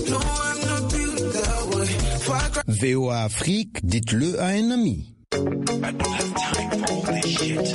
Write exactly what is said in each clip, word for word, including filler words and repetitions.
V O A Afrique, dites-le à un ami. I don't have time for all this shit.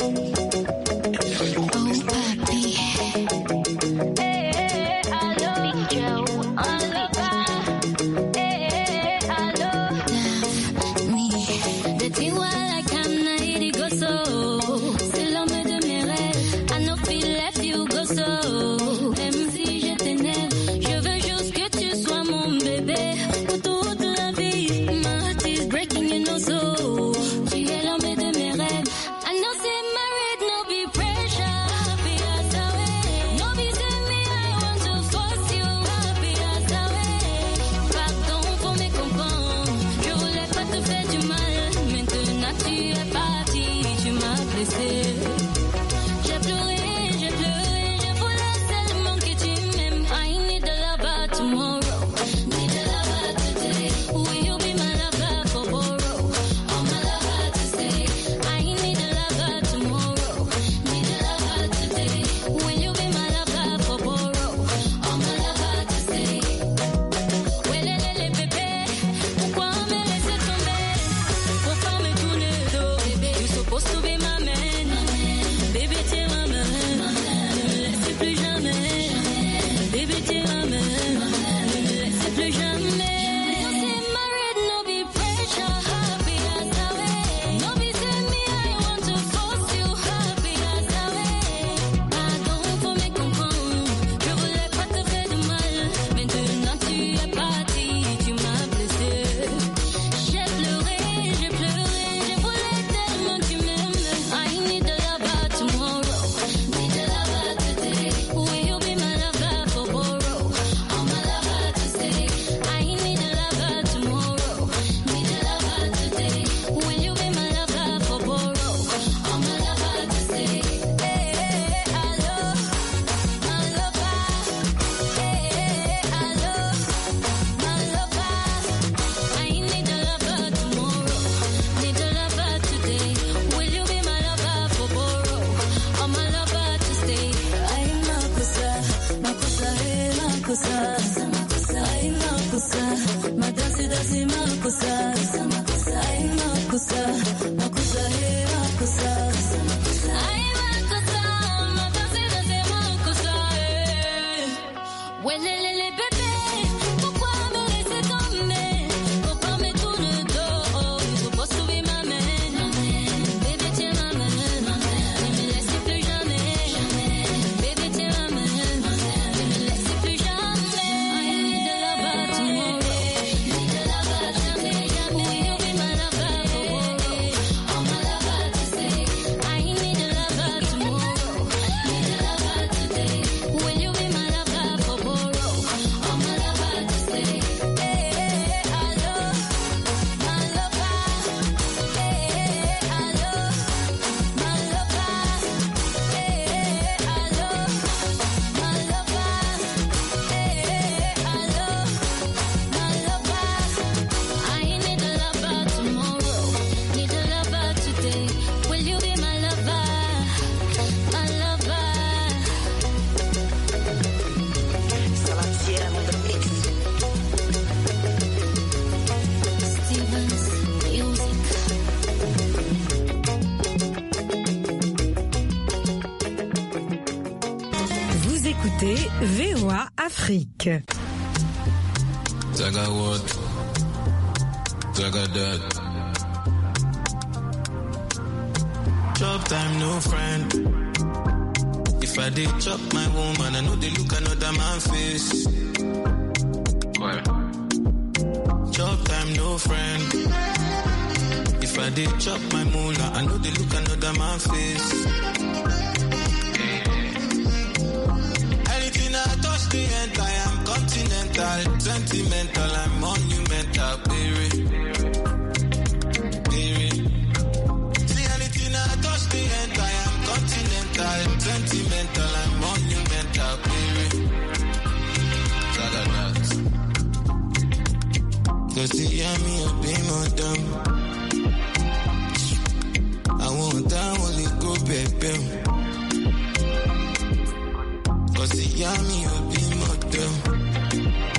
V O A Afrique. Zaga what? Zaga that. Chop time, no friend. If I did chop my woman, I know they look another man face. Why? Chop time, no friend. If I did chop my moolah, I know they look another man face. I am continental, sentimental, I'm monumental, baby. Baby. See anything I touch the end, I am continental, sentimental, I'm monumental, baby. Cause the yummy of being on them. I want that only go baby. Cause the yummy of being on them.